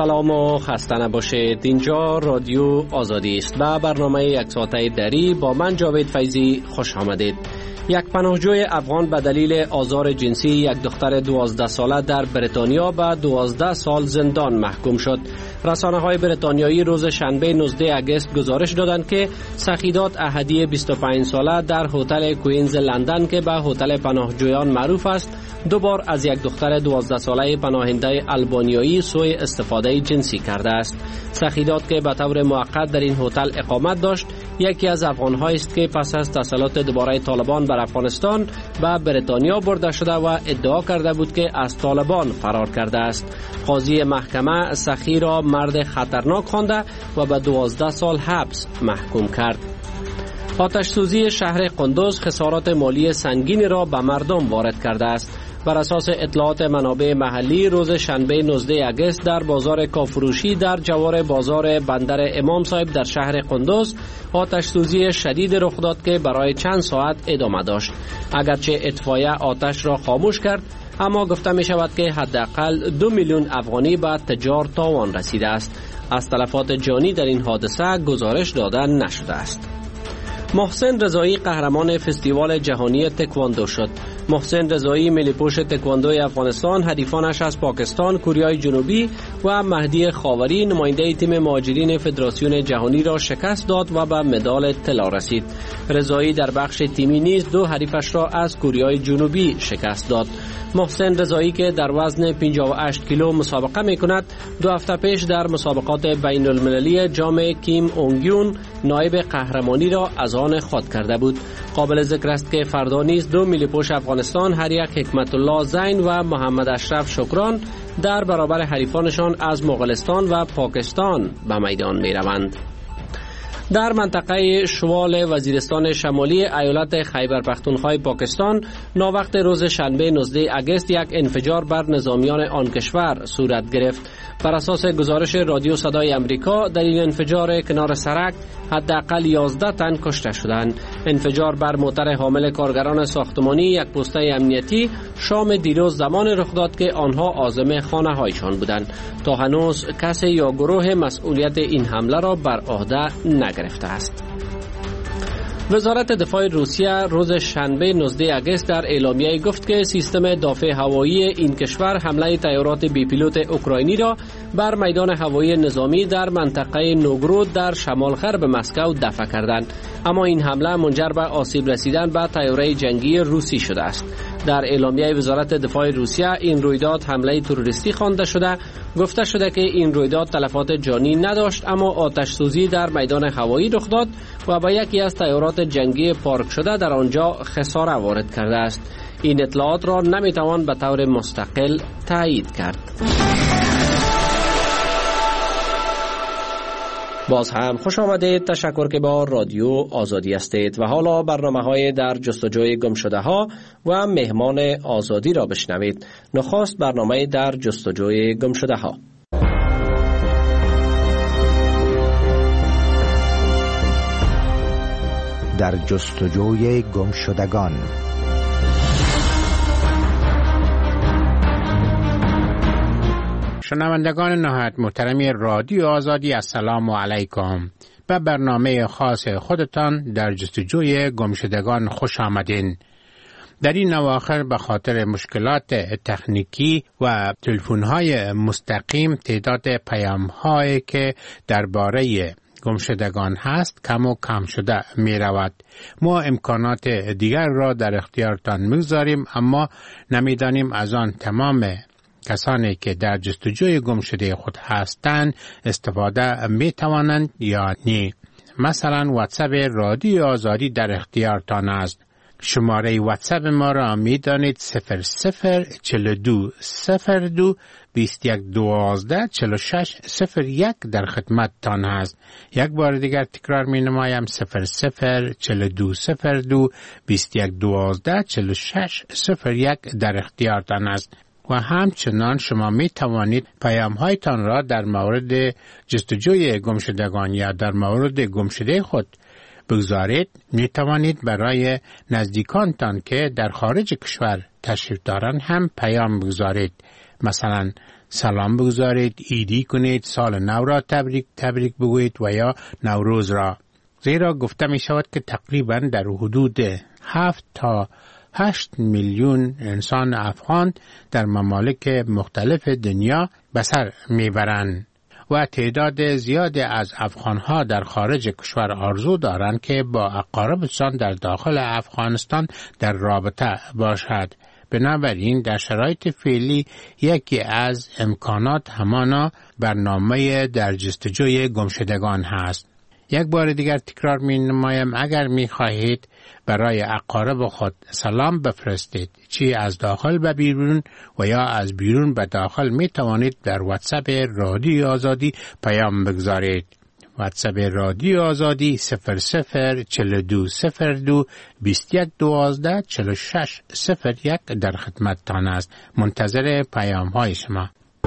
سلام و خسته نباشید. اینجا رادیو آزادی است و برنامه یک ساعته دری با من جاوید فیضی خوش آمدید. یک پناهجوی افغان به دلیل آزار جنسی یک دختر 12 ساله در بریتانیا به 12 سال زندان محکوم شد. رسانه‌های بریتانیایی روز شنبه 19 اگست گزارش دادند که سخیدات احدی 25 ساله در هتل کوئینز لندن که به هتل پناهجویان معروف است، دوبار از یک دختر 12 ساله پناهنده آلبانیایی سوء استفاده جنسی کرده است. سخیدات که به طور موقت در این هتل اقامت داشت، یکی از افغان‌هایی است که پس از تسلط دوباره طالبان بر افغانستان به بریتانیا برده شده و ادعا کرده بود که از طالبان فرار کرده است. قاضی محکمه سخی را مرد خطرناک خوانده و به 12 سال حبس محکوم کرد. آتش سوزی شهر قندوز خسارات مالی سنگینی را به مردم وارد کرده است. بر اساس اطلاعات منابع محلی روز شنبه 19 اگست در بازار کافروشی در جوار بازار بندر امام صاحب در شهر قندوز آتش سوزی شدید رخ داد که برای چند ساعت ادامه داشت. اگرچه اطفایه آتش را خاموش کرد، اما گفته می شود که حداقل 2 میلیون افغانی به تجار تاوان رسیده است. از تلفات جانی در این حادثه گزارش داده نشده است. محسن رضایی قهرمان فستیوال جهانی تکواندو شد. محسن رضایی ملی‌پوش تکواندوی افغانستان حریفانش از پاکستان، کره جنوبی و مهدی خاوری نماینده تیم مهاجرین فدراسیون جهانی را شکست داد و به مدال طلا رسید. رضایی در بخش تیمی نیز دو حریفش را از کره جنوبی شکست داد. محسن رضایی که در وزن 58 کیلو مسابقه می‌کند، 2 هفته پیش در مسابقات بین المللی جام کیم اونگیون نایب قهرمانی را از آن خود کرده بود. قابل ذکر است که فردا نیز 2 ملی‌پوش افغانستان هر یک حکمت الله زین و محمد اشرف شکران در برابر حریفانشان از مغولستان و پاکستان به میدان می‌روند. در منطقه شوال وزیرستان شمالی ایالت خیبر پختونخوا پاکستان ناوقت روز شنبه 19 اگست یک انفجار بر نظامیان آن کشور صورت گرفت. بر اساس گزارش رادیو صدای امریکا در این انفجار کنار سرک حداقل 11 تن کشته شدند. انفجار بر موتر حامل کارگران ساختمانی یک پوسته امنیتی شام دیروز زمان رخ داد که آنها عازم خانه‌هایشان بودند. تا هنوز کسی یا گروه مسئولیت این حمله را بر عهده نگرفته است. وزارت دفاع روسیه روز شنبه 19 اگست در اعلامیه گفت که سیستم دفاع هوایی این کشور حمله طیارات بی پیلوت اوکراینی را بر میدان هوایی نظامی در منطقه نوگرود در شمال غرب مسکو دفع کردند، اما این حمله منجر به آسیب رسیدن به طیاره جنگی روسی شده است. در اعلامیه وزارت دفاع روسیه این رویداد حمله تروریستی خوانده شده. گفته شده که این رویداد تلفات جانی نداشت، اما آتش سوزی در میدان هوایی رخ داد و با یکی از طیارات جنگی پارک شده در آنجا خساره وارد کرده است. این اطلاعات را نمیتوان به طور مستقل تایید کرد. باز هم خوش آمدید. تشکر که با رادیو آزادی هستید و حالا برنامه‌های در جستجوی گمشده‌ها و مهمان آزادی را بشنوید. نخست برنامه در جستجوی گمشده‌ها. در جستجوی گمشدگان. شنوندگان نهایت محترمی رادیو آزادی، السلام علیکم. به برنامه خاص خودتان در جستجوی گمشدگان خوش آمدین. در این اواخر به خاطر مشکلات تکنیکی و تلفن‌های مستقیم تعداد پیام‌هایی که درباره گمشدگان هست کم و کم شده می رود. ما امکانات دیگر را در اختیارتان می‌گذاریم، اما نمی‌دانیم از آن تمام کسانی که در جستجوی گمشده خود هستند استفاده می توانند یا نه. مثلا واتساپ رادیو آزادی در اختیارتان است. شماره واتساپ ما را می دانید 0042 02 21 12 46 01 در خدمت تان است. یک بار دیگر تکرار می نمایم 0042 02 21 12 46 01 در اختیارتان است. و همچنان شما می توانید پیام هایتان را در مورد جستجوی گمشدگان یا در مورد گمشده خود بگذارید. می توانید برای نزدیکانتان که در خارج کشور تشریف دارند هم پیام بگذارید. مثلا سلام بگذارید، عیدی کنید، سال نو را تبریک بگویید و یا نوروز را. زیرا گفته می شود که تقریبا در حدود 7 تا 8 میلیون انسان افغان در ممالک مختلف دنیا به سر میبرند و تعداد زیادی از افغانها در خارج کشور آرزو دارند که با اقاربشان در داخل افغانستان در رابطه باشد. بنابراین در شرایط فعلی یکی از امکانات همانا برنامه در جستجوی گمشدگان هست. یک بار دیگر تکرار می نمایم، اگر می خواهید برای اقارب خود سلام بفرستید، چی از داخل به بیرون و یا از بیرون به داخل، می توانید در واتساپ رادیو آزادی پیام بگذارید. واتساپ رادیو آزادی 004202 2112 4601 در خدمتتان است. منتظر پیام های شما.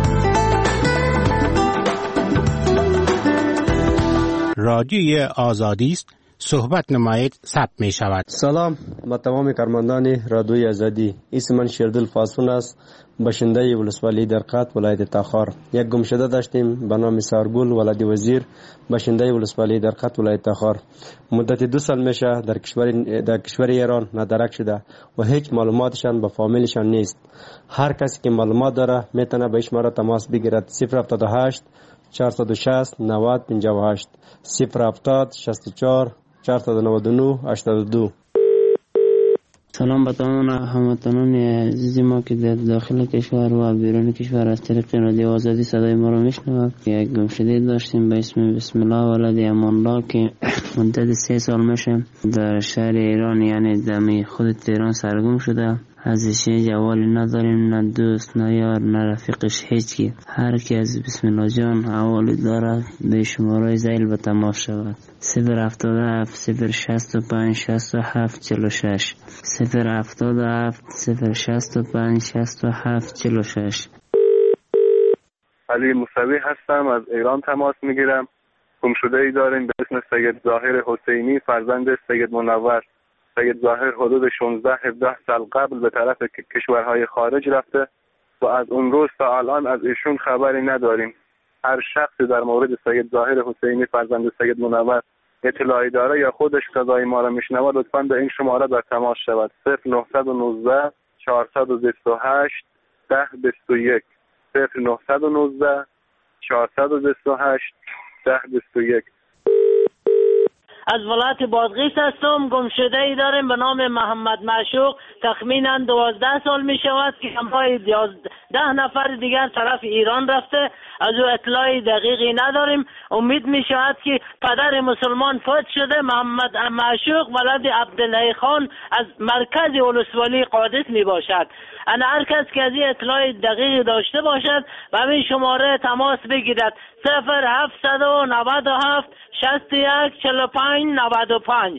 رادیوی آزادی است، صحبت نمایید، ثبت می شود. سلام با تمام کارمندان رادیوی آزادی. اسم من شیردل فاسون است، باشنده ولسوالی درقات ولایت تاخار. یک گمشده داشتیم به نام سارگل ولادی وزیر، باشنده ولسوالی درقات ولایت تاخار. مدت 2 سال میشه در کشور ایران ندرک شده و هیچ معلوماتشان به فامیلشان نیست. هر کسی که معلومات داره میتونه به شماره تماس بگیرد. 078 460 90 58 070 64 499 82. سلام به تمام هموطنان عزیز ما که در داخل کشور و بیرون کشور از طریق رادیو آزادی صدای ما را میشنوند. یک گمشده داشتیم به اسم بسم الله ولد امان الله که مدت 3 سال میشه در شهر ایران، یعنی دمی خود تهران سرگم شده. ازش جوالی نداریم، نه دوست نه یار نه رفیقش، هیچی. هر کی از بسم الله جان حوالی داره به شماره زیل به تماس شود. 077 065 67 46 077 065 67 46. علی موسوی هستم، از ایران تماس میگیرم. گمشده ای داریم به اسم سید ظاهر حسینی فرزند سید منور. سید ظاهر حدود 16-17 سال قبل به طرف کشورهای خارج رفته و از اون روز تا الان از ایشون خبری نداریم. هر شخصی در مورد سید ظاهر حسینی فرزند سید منور اطلاعی داره یا خودش صدای ما را میشنوه لطفاً به این شماره در تماس شود. 0919 428 1021 0919 428 1021. از ولایت بادغیس هستم. گمشده ای داریم به نام محمد معشوق، تخمینا 12 سال می شود که همراه 10 نفر دیگر طرف ایران رفته. از او اطلاعی دقیقی نداریم. امید می شود که پدر مسلمان فوت شده. محمد معشوق ولد عبدالله خان از مرکز ولسوالی قادس می باشد. انا هر کس که از این اطلاع دقیقی داشته باشد و همین شماره تماس بگیرد. 0797 61 45 95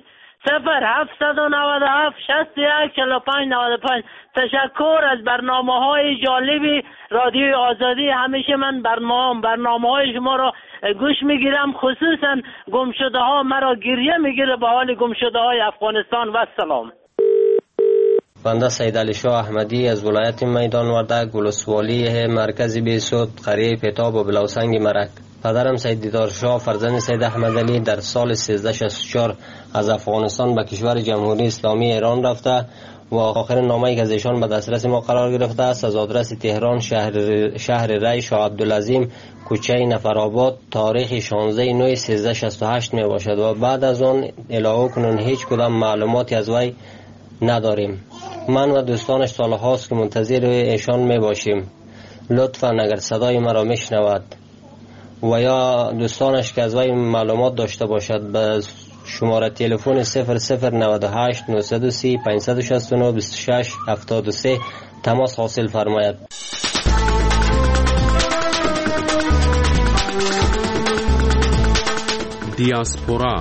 0797 61 45 95. تشکر از برنامه‌های جالبی رادیوی آزادی. همیشه من برنامه‌های شما را گوش میگیرم، خصوصا گمشده ها مرا گریه میگیره به حال گمشده های افغانستان. و سلام. بنده سید علی شاه احمدی از ولایت میدان وردک، ولسوالی مرکز بیسود، قریه پتاب و بلاوسنگ مرک. پدرم سید دیدار شاه فرزند سید احمد علی در سال 1364 از افغانستان به کشور جمهوری اسلامی ایران رفته و آخر نامه‌ای که از ایشان به دسترس ما قرار گرفته است از آدرس تهران شهر ری شاه عبدالعظیم کوچه نفرآباد تاریخ 16/9/1368 می باشد و بعد از آن الی کنون هیچ کدام معلوماتی از وی نداریم. من و دوستانش سالهاست که منتظر ایشان می باشیم. لطفاً اگر صدای مرا میشنود و یا دوستانش که از وی معلومات داشته باشد به شماره تلفن 0098 930 569 26 73 تماس حاصل فرماید. دیاسپورا.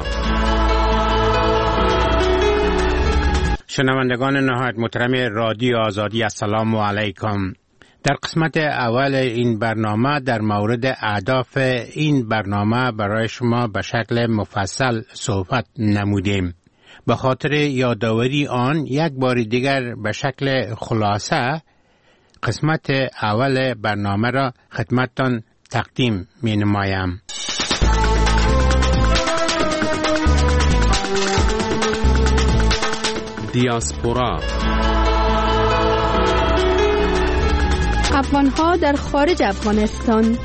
شنوندگان نهایت محترم رادیو آزادی، السلام علیکم. در قسمت اول این برنامه در مورد اهداف این برنامه برای شما به شکل مفصل صحبت نمودیم. به خاطر یادآوری آن یک بار دیگر به شکل خلاصه قسمت اول برنامه را خدمتتان تقدیم می نمایم. دیاسپورا، افغان‌ها در خارج افغانستان.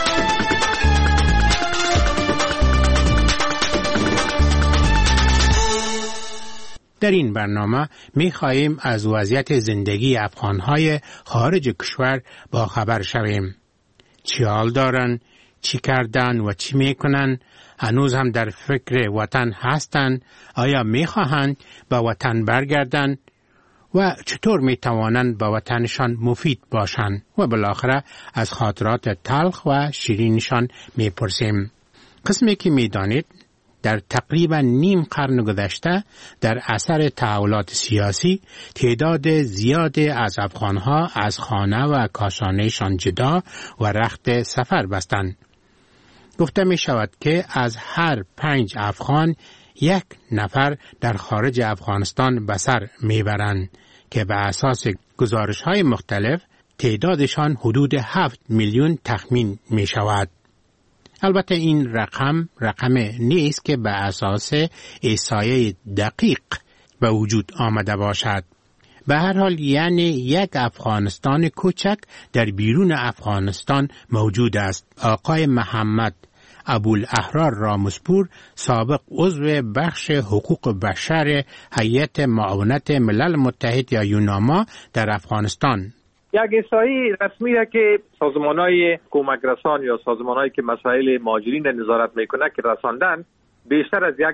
در این برنامه می خواهیم از وضعیت زندگی افغان‌های خارج کشور با خبر شویم. چی حال دارن، چی کردن و چی میکنن، هنوز هم در فکر وطن هستن، آیا میخواهند به وطن برگردن و چطور میتوانند به وطنشان مفید باشند و بالاخره از خاطرات تلخ و شیرینشان میپرسیم. قسمی که میدانید در تقریبا نیم قرن گذشته در اثر تحولات سیاسی تعداد زیادی از افغانها از خانه و کاشانهشان جدا و رخت سفر بستند. گفته می شود که از هر 5 افغان 1 نفر در خارج افغانستان به سر می برند که به اساس گزارش های مختلف تعدادشان حدود 7 میلیون تخمین می شود. البته این رقم نیست که به اساس احصایه دقیق به وجود آمده باشد. به هر حال یعنی 1 افغانستان کوچک در بیرون افغانستان موجود است. آقای محمد ابوالاحرار رامسپور، سابق عضو بخش حقوق بشر هیئت معاونت ملل متحد یا یوناما در افغانستان، یک احصایی رسمی است که سازمان‌های کمک رسان یا سازمان‌هایی که مسائل مهاجرین نظارت میکنه که رساندن بیشتر از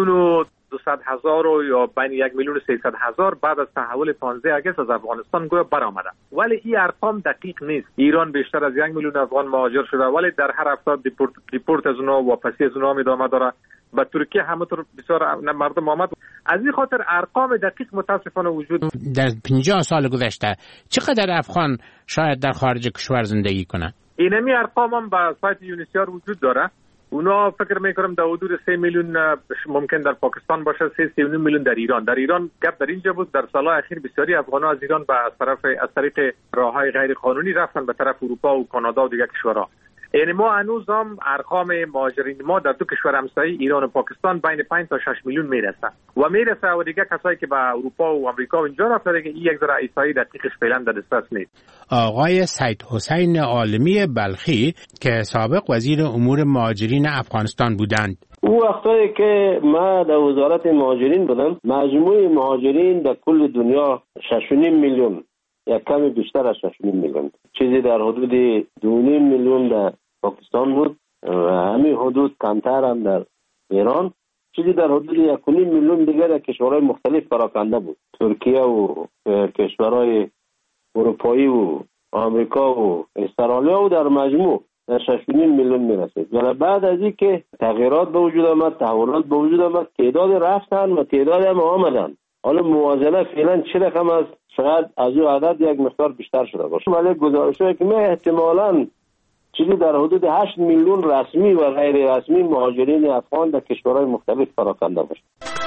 1,200,000 یا بین 1,300,000 بعد از تحول 15 آگوست از افغانستان گویا برآمده. ولی این ارقام دقیق نیست. ایران بیشتر از 1 میلیون افغان مهاجر شده ولی در هر هفته دیپورت از اونها واپسی از اونها ادامه داره. به ترکیه همونطور بسیار مردم آمد. از این خاطر ارقام دقیق متاسفانه وجود در 50 سال گذشته چقدر افغان شاید در خارج کشور زندگی کنه؟ اینمی ارقام هم به سایت یونیسیار وجود داره. اونا فکر میکنم در حدود 3 میلیون ممکن در پاکستان باشه، 3.9 میلیون در ایران. در ایران گپ در اینجا بود در سالهای اخیر بسیاری افغان‌ها از ایران از طریق راههای غیر قانونی رفتن به طرف اروپا و کانادا و دیگر کشورها. یعنی ما هنوز هم ارقام مهاجرین ما در 2 کشور همسایه ایران و پاکستان بین 5 تا 6 میلیون میرسه و دیگه کسایی که به اروپا و آمریکا و اینجا رفتن که این یک ذره احصایی دقیقش فعلا در دسترس نیست. آقای سید حسین عالمی بلخی که سابق وزیر امور مهاجرین افغانستان بودند، او وقتی که ما در وزارت مهاجرین بودم مجموع مهاجرین در کل دنیا 6.5 میلیون یا کمی بیشتر از 6 میلیون، چیزی در حدود 2.5 میلیون در پاکستان بود و همین حدود کمتر هم در ایران، چیزی در حدود 1.5 میلیون دیگر در کشورهای مختلف پراکنده بود، ترکیه و کشورهای اروپایی و آمریکا و استرالیا و در مجموع در 6.5 میلیون میرسید. و بعد از این که تغییرات به وجود آمد، تحولات به وجود آمد، تعداد رفتن و تعداد هم آمدن. حالا موازنه فعلا چه رقم است؟ شاید از او عدد یک مقدار بیشتر شده باشه. ولی گزارش‌هایی که ما احتمالاً چیزی در حدود 8 میلیون رسمی و غیر رسمی مهاجرین افغان در کشورهای مختلف پراکنده باشه.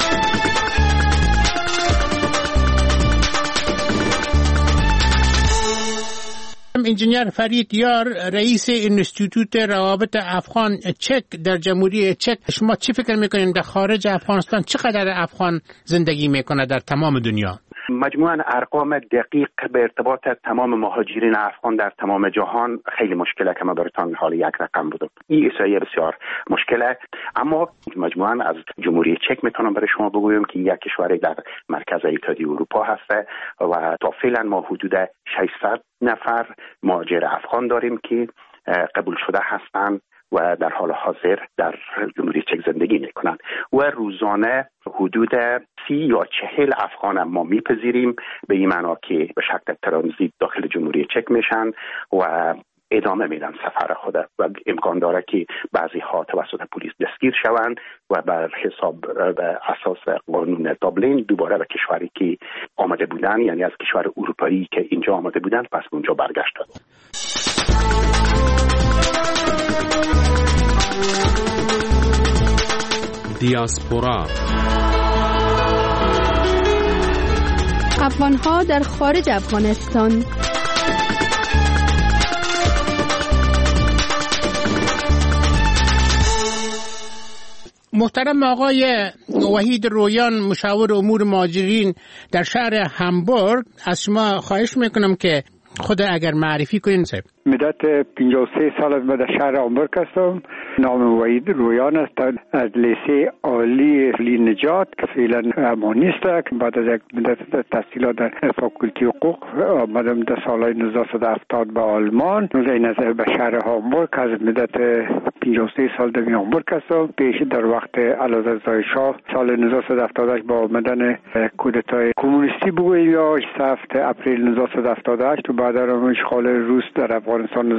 انجینیر فرید یار، رئیس انستیتوت روابط افغان چک در جمهوری چک، شما چی فکر میکنین در خارج افغانستان چقدر افغان زندگی میکنه در تمام دنیا؟ مجموعاً ارقام دقیق به ارتباط تمام مهاجرین افغان در تمام جهان خیلی مشکله که ما براتون حال یک رقم بودم. این احصایه بسیار مشکله، اما مجموعاً از جمهوری چک میتونم برای شما بگویم که یک کشوری در مرکز اتحادیه اروپا هست و تا فعلا ما حدود 600 نفر مهاجر افغان داریم که قبول شده هستند و در حال حاضر در جمهوری چک زندگی میکنند و روزانه حدود 30 یا 40 افغان ما میپذیریم، به این معنا که به شکل ترانزیت داخل جمهوری چک میشن و ادامه میدن سفر خود و امکان داره که بعضی ها توسط پلیس دستگیر شوند و بر حساب به اساس قانون دابلین دوباره به کشوری که آمده بودن، یعنی از کشور اروپایی که اینجا آمده بودن پس اونجا برگشتن. دیاسپورا، افغان‌ها در خارج افغانستان. محترم آقای وحید رویان، مشاور امور مهاجرین در شهر همبورگ، از شما خواهش میکنم که خود اگر معرفی کنین. مدت 53 سال از در شهر همبورگ هستم. نام وحید رویان است. از لیسه عالی نجات که فعلا اما نیست. بعد از یک مدت تحصیلات در فاکولته حقوق آمدم در سالهای 1970 به آلمان. این به شهر همبورگ از مدت 53 سال در همبورگ هستم. پیش در وقت اعلیحضرت شاه سال 1978 با آمدن کودتای کمونیستی بگوییم یا 7 اپریل 1978 و بعد از اشغال روس در افغانستان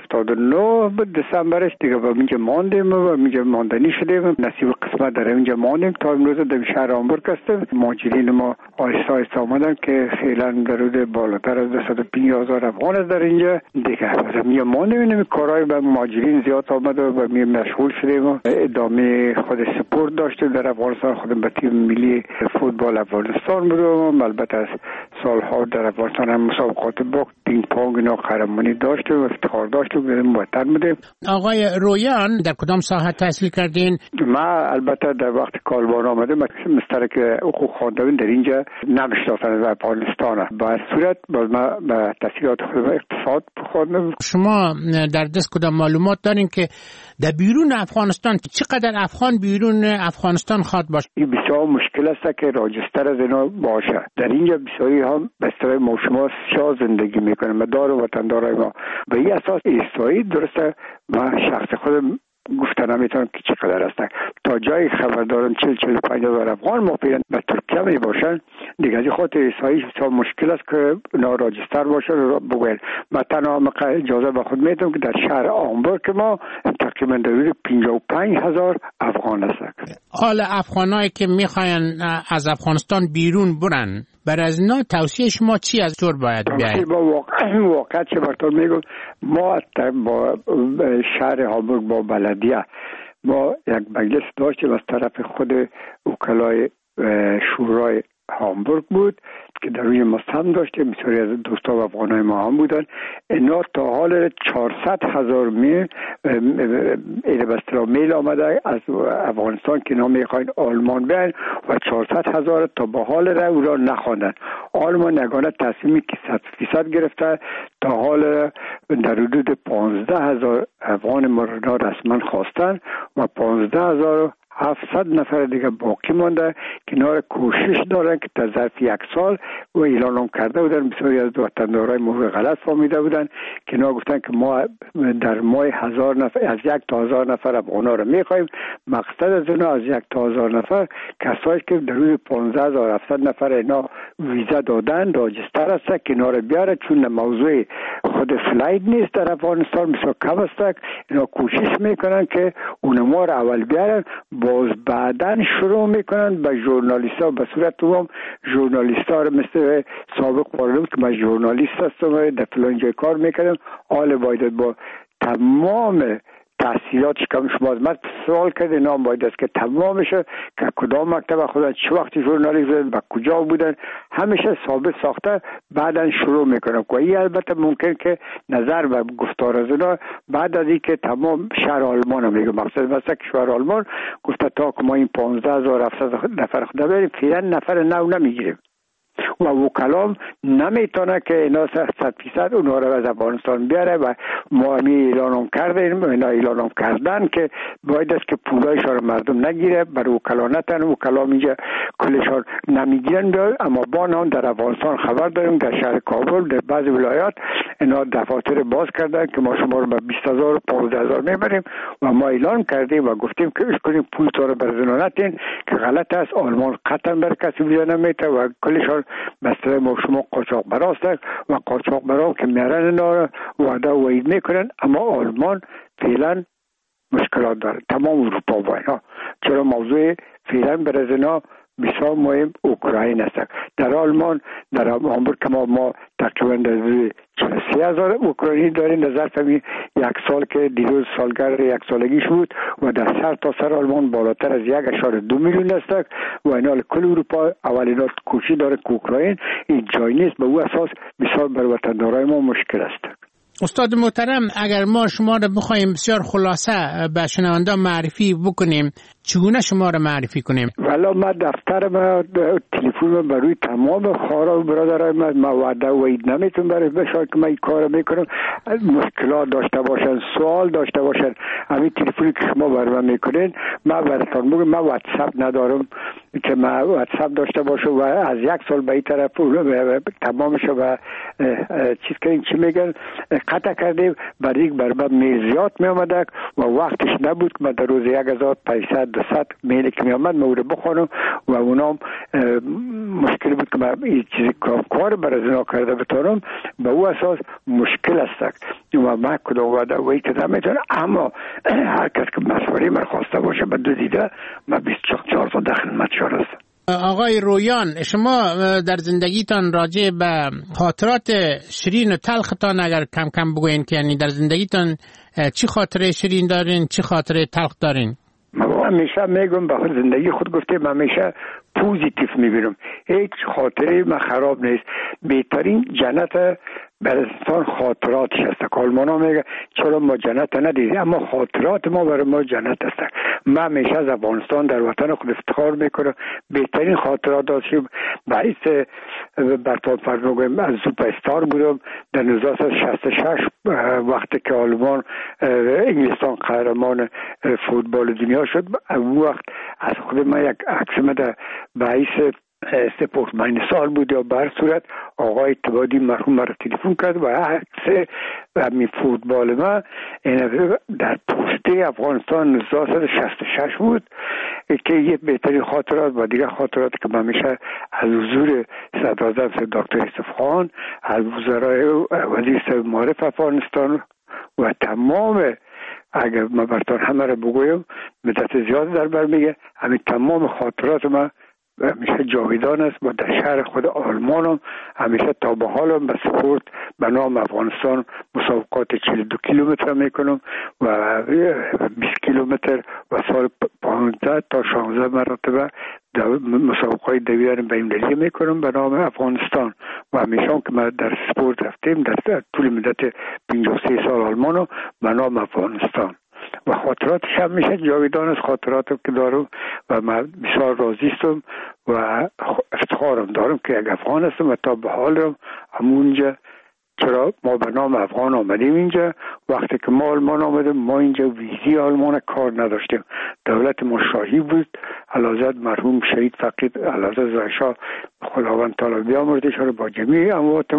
1979 دسامبرش دیگه با اینجا ماندیم و اینجا ماندنی شدیم. نصیب قسمت در اینجا ماندیم تا امروز در شهر همبورگ هستیم. مهاجرین ما آهسته آهسته آمدن که فعلا درود بالاتر از 250,000 افغان است در اینجا دیگه. اینجا ماندیم. این کارهای به مهاجرین زیاد آمد و به مشغول شدیم و ادامه خود سپورت داشتیم در افغانستان. خودم به تیم ملی فوتبال افغانستان بودم. البته از سالها در افغانستان هم مسابقات باخت پینگ پونگ اینا قهرمانی داشتیم و افتخار داشتیم. وطن بودیم. آقای رویان در کدام ساحه تحصیل کردین؟ ما البته در وقت کالبان آمدم مسترک حقوق خواندم در اینجا نمیشناختن در افغانستان. با صورت باز ما به تحصیلات اقتصاد خواندم. شما در دست کدام معلومات دارین که در بیرون افغانستان چقدر افغان بیرون افغانستان خواد باشه؟ این بسیار مشکل است که راجستر از اینا باشه. در اینجا بسیاری هم به اصطلاح ما شما شاه زندگی میکنه. مدار و وطندارای ما به این اساس ایستایی درسته. ما شخص خودم گفتن نمیتونم که چقدر هستن. تا جای خبر دارم 40-45,000 افغان موقعیت به ترکیه می باشن. دیگه از خاطر ایسایی بسیار مشکل است که اونا راجستر باشه رو بگوین. من تنها اجازه به خود میتونم که در شهر همبورگ ما تقریبا در 55,000 افغان هست. حال افغانایی که میخواین از افغانستان بیرون برن برای از اینا توصیه شما چی از طور باید بیاید؟ با واقعا چه برطور میگم ما با شهر همبورگ با بلدیه ما یک مجلس داشتیم از طرف خود وکلای شورای همبورگ بود که در روی مستم داشتیم. بسیاری از دوستا و افغانای ما هم بودن. اینا تا حال 400,000 میل آمده از افغانستان که اینا میخواین آلمان بیاین و 400,000 تا به حال را او را نخواندن. آلمان یگانه تصمیمی که 100% گرفته تا حال در حدود 15,000 افغان ما را رسما خواستن و 15,700 نفر دیگه باقی مانده که اینا کوشش دارن که در ظرف 1 سال و اعلان کرده بودن. بسیاری از وطندارای ما غلط فهمیده بودن که اینا گفتن که ما در ماه 1000 نفر از 1 تا 1000 نفر افغانا رو میخوایم. مقصد از اینا از 1 تا 1000 نفر کسایی که در روی 15,700 نفر اینا ویزا دادن راجستر هست که اینا رو بیاره، چون موضوع خود فلایت نیست در افغانستان بسیار کم است. اینا کوشش میکنن که اونما رو اول بیارن، باز بعدن شروع میکنن به ژورنالیست‌ها به صورت عموم ژورنالیست‌ها رو مثل سابق قراره بود که من ژورنالیست هستم در فلان جای کار میکردم. حال باید با تمام تحصیلاتش که شما از من سوال کرده نام باید است که تمام بشه که کدام مکتب خودن چه وقتی ژورنالیست و کجا بودن همیشه ثابت ساخته بعدن شروع میکنن. و این البته ممکن که نظر و گفتار از اینا بعد از اینکه تمام شهر آلمان رو میگه مقصد مثلا که شهر آلمان گفته تا که ما این 15,700 نفر خدا بریم فعلا نفر نو نمیگیریم و وکلام نمیتونه که اینا 100% اونها رو از افغانستان بیاره و ما همی اعلان کردیم اینا اعلان کردن که باید است که پولایشان رو مردم نگیره برای وکلانتن. وکلام اینجا کلشان نمیگیرن اما با نام در افغانستان خبر داریم در شهر کابل در بعضی ولایات اینا دفاتر باز کردن که ما شما رو به 20,000 و 15,000 میبریم و ما اعلان کردیم و گفتیم که اش کنیم پول تو رو برزنانتین که غلط است. آلمان قطعا بر کسی ویزا نمیده و کلشان مثلا ما شما قاچاق براست و قاچاق برا که میارن اینا وعده و وعید میکنن. اما آلمان فعلا مشکلات داره تمام اروپا با اینا، چرا موضوع فعلا برای اینا بسیار مهم اوکراین است. در آلمان در همبورگ ما تقریبا 43,000 اوکراینی داریم در ظرف 1 سال که دیروز سالگرد 1 سالگیش بود و در سر تا سر آلمان بالاتر از 1.2 میلیون است و اینا کل اروپا اولینا کوشش داره که اوکراین این جای نیست. به او اساس بسیار بر وطندارای ما مشکل است. استاد محترم اگر ما شما رو بخوایم بسیار خلاصه به شنونده معرفی بکنیم چگونه شما را معرفی کنیم؟ والا ما دفتر ما تلفن برای تمام خواهران و برادرای ما وعده و اید نمیتونم برای بشار که من این کار میکنم. مشکلات داشته باشن، سوال داشته باشن، همین تلفنی که شما برای من میکنین ما براتون میگم. من واتساپ ندارم که ما واتساپ داشته باشم و از یک سال به این طرف تمامش و چیز که چی میگن قطع کردیم. برای من میزیات می آمده و وقتش نبود که من در روز 1500-200 میلی که می آمد من رو بخونم و اونام مشکل بود که من این چیزی کار برای زنا کرده بتانم. به او اساس مشکل است و من کدام وعده و ای که نمیتونم. اما هر کس که مشوره من خواسته باشه به دو دیده من 24 تا داخل مدشار هستم. آقای رویان، شما در زندگیتان راجع به خاطرات شیرین و تلختان اگر کم کم بگوین که یعنی در زندگیتان چی خاطره شیرین دارین، چی خاطره تلخ دارین؟ من همیشه میگم به زندگی خود گفتم همیشه پوزیتیو میبینم. هیچ خاطره من خراب نیست. بهترین جنت برای انسان خاطراتش است. آلمانا میگه چرا ما جنت ندیدیم، اما خاطرات ما برای ما جنت است. من همیشه از افغانستان در وطن خود افتخار میکنم. بهترین خاطرات داشتیم. باعث برطور فرموگم از سوپر استار بودم در 1966 وقتی که آلمان انگلستان قهرمان فوتبال دنیا شد. اون وقت از خود من یک عکس در باعث سپورت ماین سال بود یا بر صورت آقای اتبادی مرحوم مرا تلفن کرد و عکس همین فوتبال ما در پوسته افغانستان 1966 بود که یه بهترین خاطرات و دیگه خاطرات که من میشه از حضور صدراعظم دکتر یوسف خان، از وزرای وزیر صاحب معارف افغانستان و تمام اگر من براتون همه را بگویم مدت زیاد در بر میگه همین تمام خاطرات ما همیشه جاویدان است. و در شهر خود آلمانم همیشه تا به حالم به سپورت به نام افغانستان مسابقات 42 کیلومتر میکنم و 20 کیلومتر و سال 15 تا 16 مرتبه مسابقات دویدن بین‌المللی میکنم به نام افغانستان. و همیشه که ما در سپورت رفتیم در طول مدت 53 سال آلمانم به نام افغانستان و خاطراتش هم میشه جاویدان از خاطراتم که دارم و من بسیار راضی هستم و افتخارم دارم که یک افغان هستم و تا به حالم همونجا. چرا ما به نام افغان آمدیم اینجا؟ وقتی که ما آلمان آمدیم ما اینجا ویزی آلمان کار نداشتیم. دولت ما شاهی بود. علازد مرحوم شهید فقید علازد زایشاه خداوند تعالی بیامرزش رو با جمیع اموات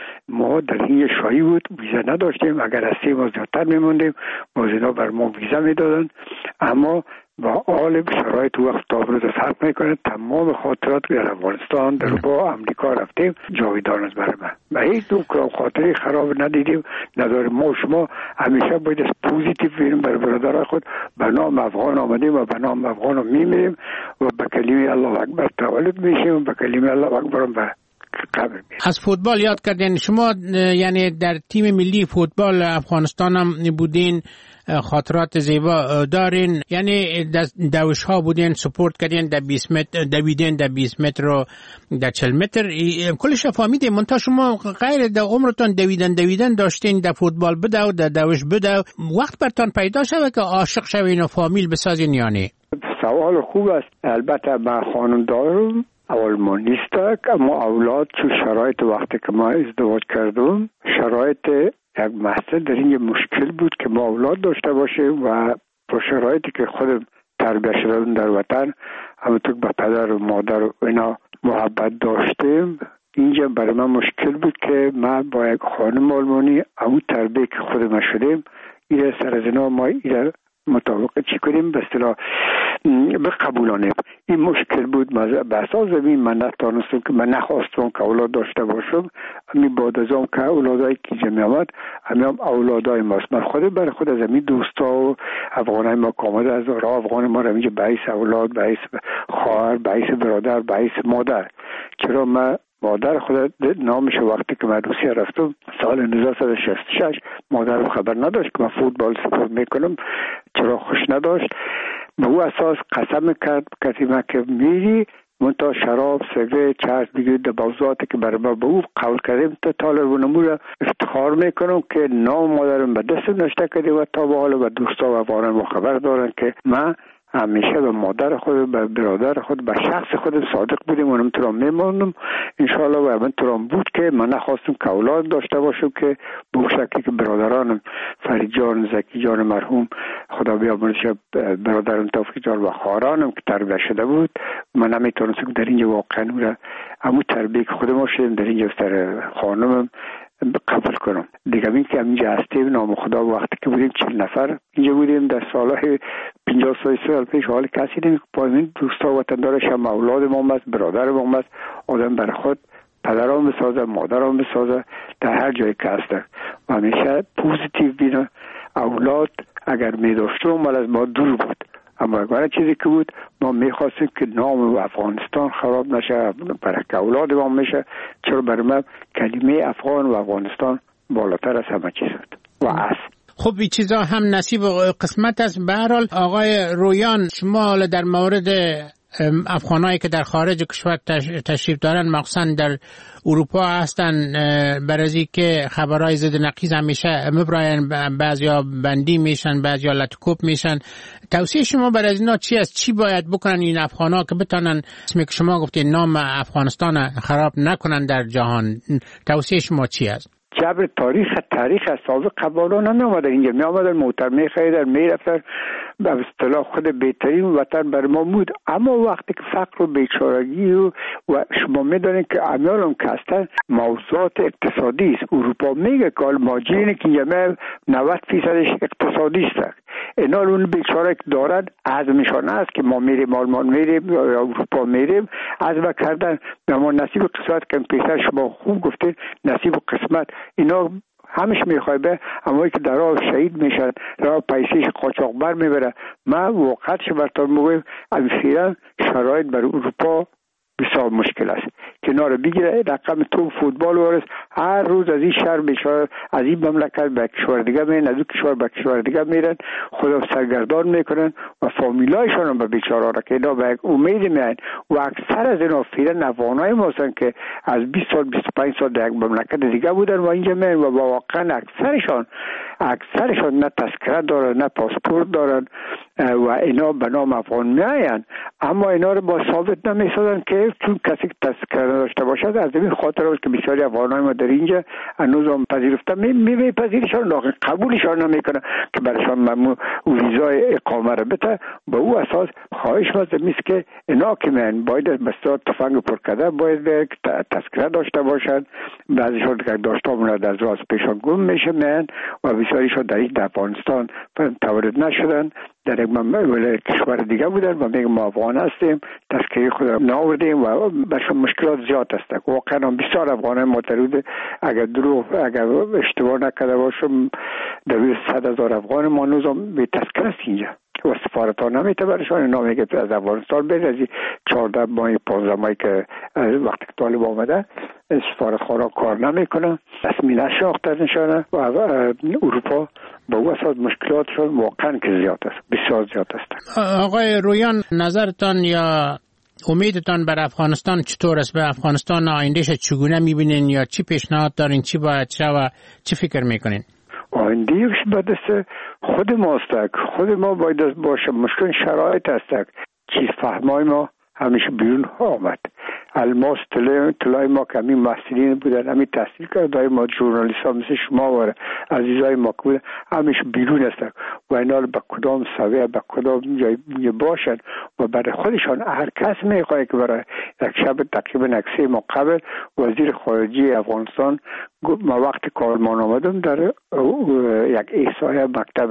ما در این شاهی بود. ویزا نداشتیم. اگر از 3 ماه زیادتر میموندیم باز اینا بر ما ویزا میدادن. اما با حال شرایط وقت تابروز فرق میکنه. تمام خاطرات در افغانستان در با امریکا رفتیم جاویدان است برای من و هیچ دو خاطری خراب ندیدیم نداریم. ما شما همیشه باید از پوزیتیو بینیم برای برادرای خود. به نام افغان آمدیم و به نام افغان میمیریم و به کلمه الله اکبر تولد میشیم و به کلمه الله اکبر به قبر میشیم. از فوتبال یاد کردین شما، یعنی در تیم ملی فوتبال افغانستان هم بودین، خاطرات زیبا دارین، یعنی دوش ها بودین، سپورت کردین در 20 متر، دویدین در 20 متر و در 40 متر، کلش فهمیدین. منتها شما غیر در عمرتان دویدن داشتین در فوتبال بدو در دوش بدو، وقت برتان پیدا شده که عاشق شوین و فامیل بسازین یعنی؟ سوال خوب است. البته من خانم دارم آلمان نیست اما اولاد چون شرایط وقتی که ما ازدواج کردم شرایط یک مسئله در این مشکل بود که ما اولاد داشته باشیم و با شرایطی که خودم تربیت شدم در وطن همونطور به پدر و مادر و اینا محبت داشتیم. اینجا برای من مشکل بود که من با یک خانم آلمانی همون تربیت که خودم شدیم این سر از اینا ما این مطابق چی کنیم به اصطلاح بقبولانیم. این مشکل بود. به اساس زمین من نتانستم که من نخواستم که اولاد داشته باشم. همین بعد از اون که اولادایی که جمعی آمد همین اولادای ماست. من خود برای خود از همین دوستا و افغانای ما که آمده از راه افغان ما رو همینجا باعث اولاد، باعث خواهر، باعث برادر، باعث مادر. چرا من مادر خود نامش وقتی که من روسیه رفتم سال 1966 مادرم خبر نداشت که من فوتبال سپورت میکنم. چرا خوش نداشت. به او اساس قسم کرد کسی من که میری منتها شراب، سیگارت، چرس دیگه دبوزاتی که برای ما به او قول کردیم تا طالب و نمور افتخار میکنم که نام مادرم به دست نشته کرده و تا به حال و دوستا و افغانان خبر دارن که من همیشه به مادر خود، به برادر خود، به شخص خود صادق بودیم. اونم تو را میمونم انشالله. و من تو را بود که من نخواستم که اولاد داشته باشم که به شکلی که برادرانم فرید جان، زکی جان مرحوم خدا بیامرزش، برادرم توفیق جان و خواهرانم که تربیت شده بود، من نمیتونستم در اینجا واقعا او را همون تربیه که خودم شدیم در اینجا سر خانمم قبول کنم. دیگه این که اینجا هستیم نام خدا وقتی که بودیم 40 نفر اینجا بودیم در سالهای 50 سال پیش، حال کسی نمی که پایین دوستا وطندارش هم اولاد ما است، برادر ما است. آدم برای خود پدران بسازه، مادران بسازه در هر جایی که هسته و همیشه پوزیتیو بینه. اولاد اگر می داشتم مال از ما دور بود، اما اگر چیزی که بود ما میخواستیم که نام افغانستان خراب نشه، برای که اولاد ما میشه. چرا برای من کلمه افغان و افغانستان بالاتر از همه چیز بود و است. خب این چیزا هم نصیب و قسمت است. به هر حال آقای رویان، شما در مورد افغانایی که در خارج کشور تشریف دارن، مخصوصا در اروپا هستن، برای که خبرهای ضد نقیض همیشه مبراین، بعضیا بندی میشن، بعضیا لطکوب میشن، توصیه شما برای اینا چی است؟ چی باید بکنن این افغانا که بتونن اسمی که شما گفتید نام افغانستان خراب نکنن در جهان؟ توصیه شما چی است؟ جبر تاریخ از سابق قبالا نمی آمدن اینجا، می آمدن موتر می خریدن، می رفتن، به اصطلاح خود بهترین وطن بر ما بود. اما وقتی که فقر و بیچارگی و شما می دانید که امیالم که هستن موضوعات اقتصادی است. اروپا میگه که ماجرینه که اینجا 90% اقتصادی است. اینا اون بیچاره که دارن عزمشان است که ما میریم آلمان میریم یا اروپا میریم، عزم کردن ما نصیب قسمت که پیسر شما خوب گفتید نصیب قسمت اینا همش میخوای به اما که در راه شهید میشن، راه پیسیش قاچاقبر میبره. من واقعا براتون میگم اخیراً شرایط بر اروپا بسیار مشکل است. کنار بگیره رقم تو فوتبال ورس هر روز از این شهر بیچاره از این مملکت به کشور دیگه میرن، از اون کشور به کشور دیگه میرن، خدا سرگردان میکنن و فامیلایشان هم به بیچاره را که اینا به امید میان. و اکثر از اینا فیرن افغانای ما هستن که از 20 سال 25 سال در یک مملکت دیگه بودن و اینجا میان و واقعا اکثرشان نه تذکره دارن نه پاسپورت دارن و اینا به نام افغان میاین، اما اینا رو با ثابت نمیسازن که چون کسی تذکره داشته باشد. از این خاطر است که بسیاری افغانای ما در اینجا هنوز هم پذیرفته میپذیرشان، لکن قبولشان نمیکنه که برایشان ممنوع ویزای اقامه رو بده. به او اساس خواهش میست که اینا که میان باید بسیار تفنگ پر کرده، باید تذکره داشته باشند. بعضیشان که داشته بودند از راز پیشان گم میشه میان و بسیاریشان در این افغانستان تولد نشدن، در یک کشور دیگه بودن و میگم ما افغان هستیم، تذکره خود ناوردیم و برشون مشکلات زیاد هست. واقعا بسیار افغانای معترض، اگر اشتباه نکرده باشم در 100,000 افغان ما هنوز به تذکره است اینجا و سفارت ها نمیته برشان. اینا میگه از افغانستان بید از 14 ماه 15 ماهی که وقتی که طالب آمده سفارت خارا کار نمیکنه، رسمی نشناخته نشانه و اروپا با او اساس مشکلاتشون واقعا که زیاد است، بسیار زیاد است. آقای رویان، نظرتان یا امیدتان بر افغانستان چطور است؟ به افغانستان آیندهش چگونه میبینین یا چی پیشنهاد دارین؟ چی باید شه و چی فکر میکنین؟ آیندهش بدست خود ماست، خود ما باید باشه. مشکل شرایط است، چیز فهمای ما همیشه بیرون آمد. الماس طلای ما که همین محصلین بودن، همین تحصیل کرده ما جورنالیست ها مثل شما و عزیزای ما که بودن همیشه بیرون هستن و اینا به کدام سویه به کدام جای باشن و برای خودشان هر کس میخواه که برای یک شب تقریبا 3 ماه قبل وزیر خارجه افغانستان ما وقتی کارمان آمدم در یک احصایه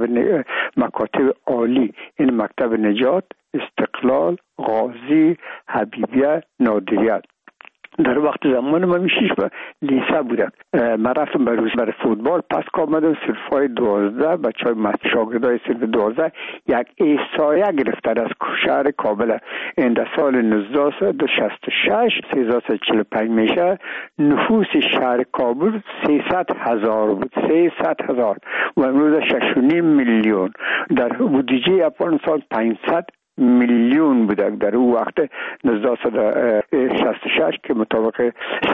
مکاتب عالی، این مکتب نجات، استقلال، غازی، حبیبیه، نادریت، در وقت زمان من میشیش به لیسه بودم. من رفتم برای فوتبال، پس که آمدم صرفای 12 بچه های شاگردای صرف 12 یک احصایه گرفتن از شهر کابل. این در سال 1966 345 میشه، نفوس شهر کابل 300,000 بود، 300,000 و امروز 6.5 میلیون. در بودجه افغانستان 500 میلیون بوده در اون وقت 1966 که مطابق